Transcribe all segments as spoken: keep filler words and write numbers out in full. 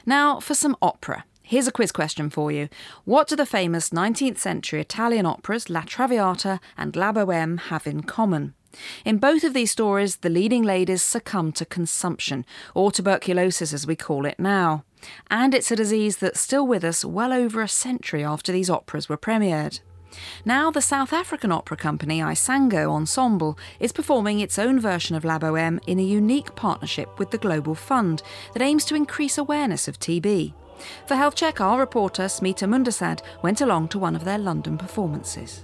Now for some opera. Here's a quiz question for you. What do the famous nineteenth century Italian operas La Traviata and La Bohème have in common? In both of these stories, the leading ladies succumb to consumption, or tuberculosis as we call it now. And it's a disease that's still with us well over a century after these operas were premiered. Now the South African opera company Isango Ensemble is performing its own version of La Bohème in a unique partnership with the Global Fund that aims to increase awareness of T B. For Health Check, our reporter Smita Mundasad went along to one of their London performances.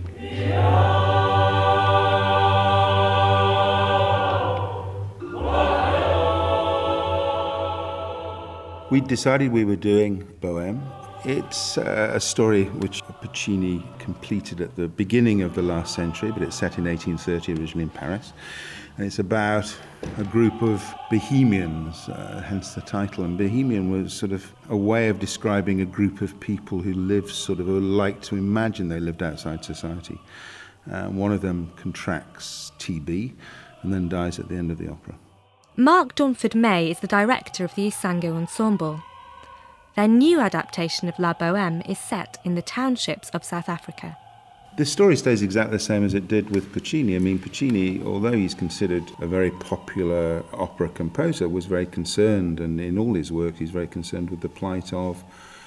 We decided we were doing Bohème. It's uh, a story which Puccini completed at the beginning of the last century, but it's set in eighteen thirty, originally in Paris. And it's about a group of bohemians, uh, hence the title. And bohemian was sort of a way of describing a group of people who live sort of, or like to imagine they lived outside society. Uh, one of them contracts T B and then dies at the end of the opera. Mark Dawnford May is the director of the Isango Ensemble. Their new adaptation of La Bohème is set in the townships of South Africa. The story stays exactly the same as it did with Puccini. I mean, Puccini, although he's considered a very popular opera composer, was very concerned, and in all his work he's very concerned with the plight of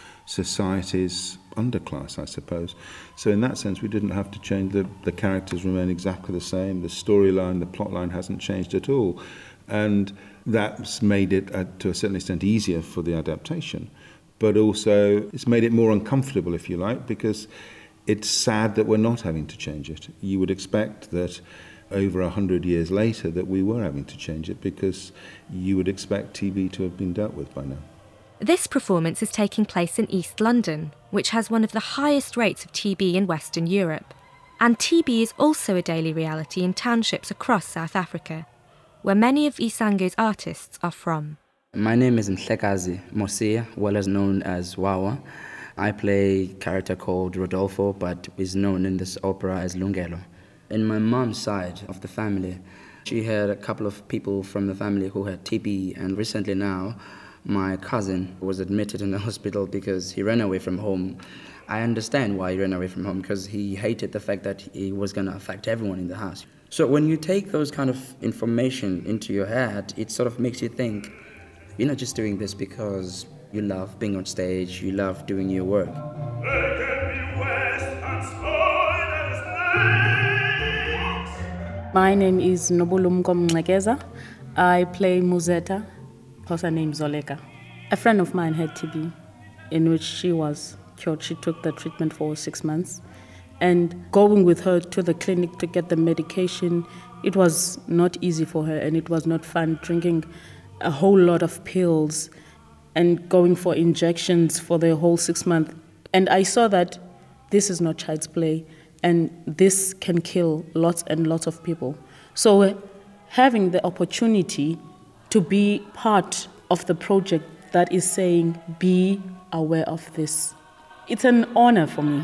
society's underclass, I suppose. So in that sense, we didn't have to change. The, the characters remain exactly the same. The storyline, the plotline hasn't changed at all. And that's made it, uh, to a certain extent, easier for the adaptation. But also, it's made it more uncomfortable, if you like, because it's sad that we're not having to change it. You would expect that over a hundred years later that we were having to change it, because you would expect T B to have been dealt with by now. This performance is taking place in East London, which has one of the highest rates of T B in Western Europe. And T B is also a daily reality in townships across South Africa, where many of Isango's artists are from. My name is Nhlekazi Mosia, well as known as Wawa. I play a character called Rodolfo, but is known in this opera as Lungelo. In my mom's side of the family, she had a couple of people from the family who had T B, and recently now, my cousin was admitted in the hospital because he ran away from home. I understand why he ran away from home, because he hated the fact that he was going to affect everyone in the house. So when you take those kind of information into your head, it sort of makes you think, you're not just doing this because you love being on stage, you love doing your work. My name is Nobulumko Mngekeza. I play Muzeta, her name Zoleka. A friend of mine had T B, in which she was cured. She took the treatment for six months. And going with her to the clinic to get the medication, it was not easy for her, and it was not fun drinking a whole lot of pills and going for injections for the whole six months. And I saw that this is not child's play, and this can kill lots and lots of people. So having the opportunity to be part of the project that is saying, be aware of this, it's an honor for me.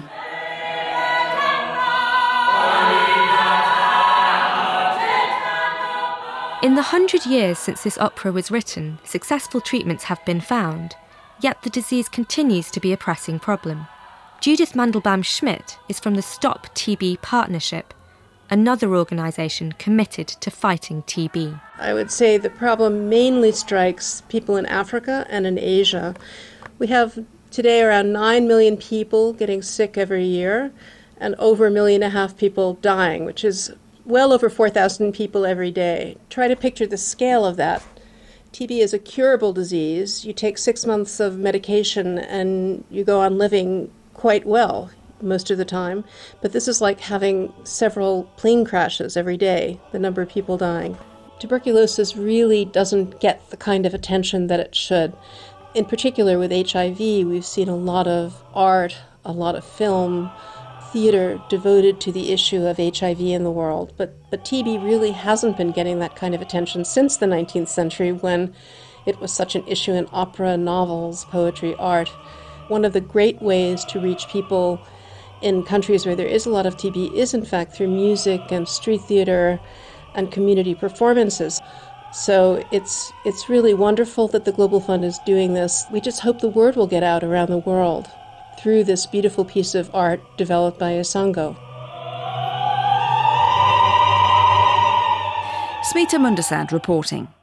In the hundred years since this opera was written, successful treatments have been found, yet the disease continues to be a pressing problem. Judith Mandelbaum-Schmidt is from the Stop T B Partnership, another organisation committed to fighting T B. I would say the problem mainly strikes people in Africa and in Asia. We have today around nine million people getting sick every year, and over a million and a half people dying, which is well over four thousand people every day. Try to picture the scale of that. T B is a curable disease. You take six months of medication and you go on living quite well most of the time. But this is like having several plane crashes every day, the number of people dying. Tuberculosis really doesn't get the kind of attention that it should. In particular with H I V, we've seen a lot of art, a lot of film, theater devoted to the issue of H I V in the world, but, but T B really hasn't been getting that kind of attention since the nineteenth century, when it was such an issue in opera, novels, poetry, art. One of the great ways to reach people in countries where there is a lot of T B is in fact through music and street theater and community performances. So it's it's really wonderful that the Global Fund is doing this. We just hope the word will get out around the world through this beautiful piece of art developed by Isango. Smita Mundasad reporting.